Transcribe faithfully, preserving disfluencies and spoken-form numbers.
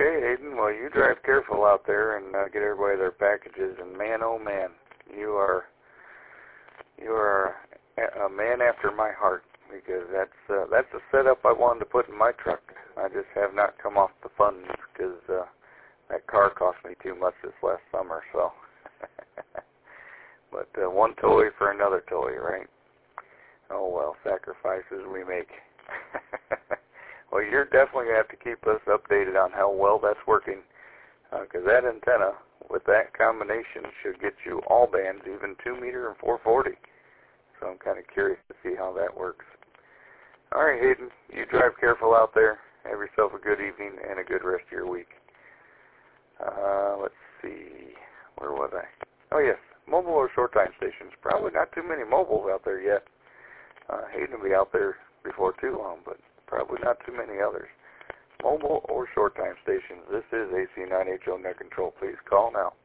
Okay, Hayden. Well, you drive careful out there and uh, get everybody their packages. And man, oh man, you are you are a, a man after my heart, because that's uh, that's the setup I wanted to put in my truck. I just have not come off the funds because uh, that car cost me too much this last summer. So, but uh, one toy for another toy, right? Oh well, sacrifices we make. Well, you're definitely going to have to keep us updated on how well that's working, because uh, that antenna with that combination should get you all bands, even two meter and four forty. So I'm kind of curious to see how that works. All right, Hayden, you drive careful out there. Have yourself a good evening and a good rest of your week. Uh, let's see, where was I? Oh yes, mobile or short time stations. Probably not too many mobiles out there yet. Uh, Hayden will be out there before too long, but probably not too many others. Mobile or short time stations. This is A C nine H O Net Control. Please call now.